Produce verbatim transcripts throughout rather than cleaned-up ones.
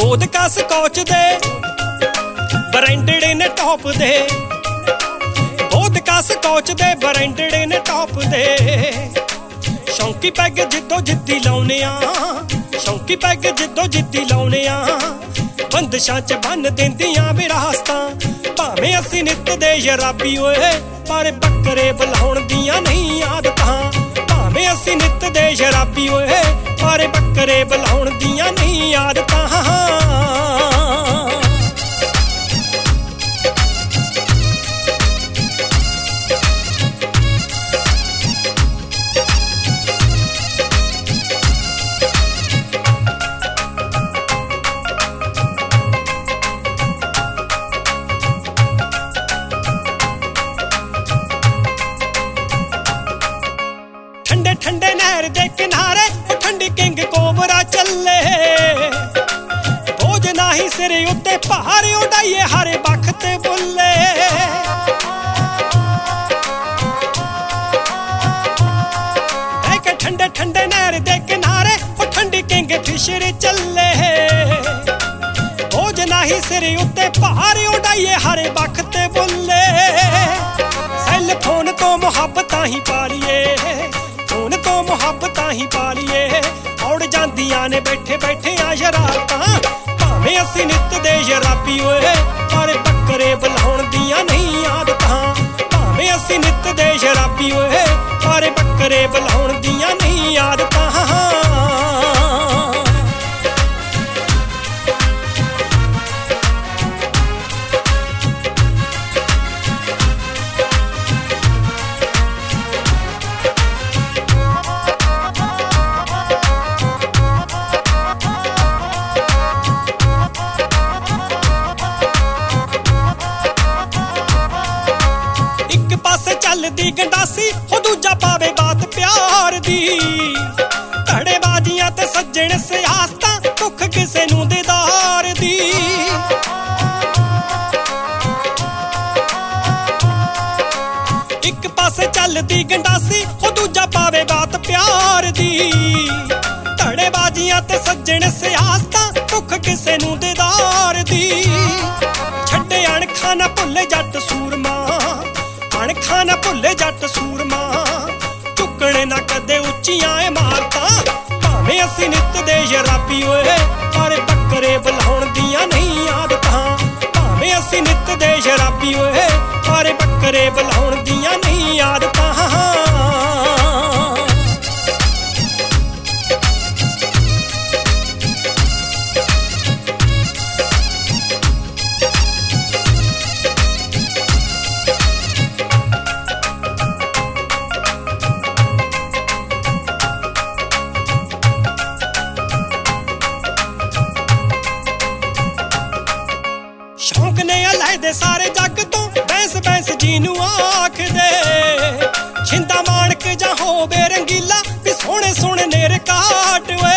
Vodka scotch दे branded ने top दे, वोदका स्कॉच दे ब्रांडेड ने टॉप दे। शौंकी पैग जिद्दो जिद्दी लाउने आ, शौंकी पैग जिद्दो जिद्दी लाउने आ। बंदिशां च बन देंदियां विरासतां, भावें असीं नित दे शराबी ओए, पर बकरे बुलाउण दियां नहीं आदतां। भावें असीं नित दे शराबी ओए, पर बकरे बुलाउण दियां नहीं आदतां। ठंडे ठंडे नहर दे किनारे ठंडी किंग कोबरा चले, बोझ नाही सिरे उत्ते पहाड़ उड़ाइए हरे बख ते बुले। ठंडे ठंडे नहर दे किनारे ठंडी किंग फिशर चले, बोझ नाही सिरे उत्ते पहाड़ उड़ाइए हरे बख ते बुले। सैल फोन तो मुहब्बतां ही पालिए, फोन तो मुहब्बतां ही पालिए। औड़ जांदियां ने बैठे बैठे आ शरारतां, भावें असीं नित दे शराबी ओए, पर बकरे बुलाउण दियां नहीं आदतां। भावें असीं नित दे शराबी ओए, पर बकरे बुलाउण दियां नहीं आदतां। चलदी गंडासी हो दूजा पावे बात प्यार दी, धड़ेबाजियां ते सज्जण सियासतां भुख किसे नूं दीदार दी। एक पासे चलदी गंडासी हो दूजा पावे बात प्यार दी, धड़ेबाजियां ते सज्जण सियासतां भुख किसे नूं दीदार दी। छड्डे अणखा ना भुल्ले जट सूरमा, अणखा ना भुल्ले जट सूरमा, झुकणे ना कदे उच्चियां इमारतां। भावें असीं नित दे शराबी ओए, पर बकरे बुलाउण दियां नहीं आदतां। भावें असीं नित दे शराबी ओए, पर बकरे बुलाउण दियां नहीं आदतां। शौक ने अलहदे सारे जग तो बैंस बैंस जीनू आख दे। छिंदा माणक जा होवे रंगीला भी सोहणे सोहणे नेर काट वे।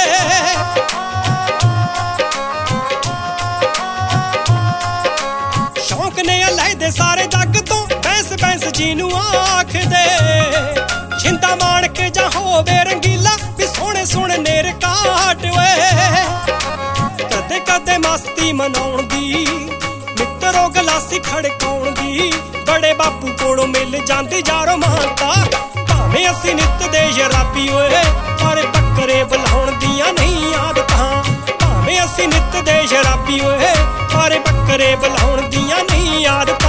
शौक ने अलहदे सारे जग तो बैंस बैंस जीनू आख दे। छिंदा माणक जा होवे रंगीला भी सोहणे सोहणे नेर काट वे। कदे कदे मस्ती मनाउण दी, मित्रो गलासी खड़काउण दी, बड़े बापू कोलों मिल जांदी यारो मानता। भावें असीं नित दे शराबी ओए, पर बकरे बुलाउण दियां नहीं आदतां। भावें असीं नित दे शराबी ओए, पर बकरे बुलाउण दियां नहीं आदतां।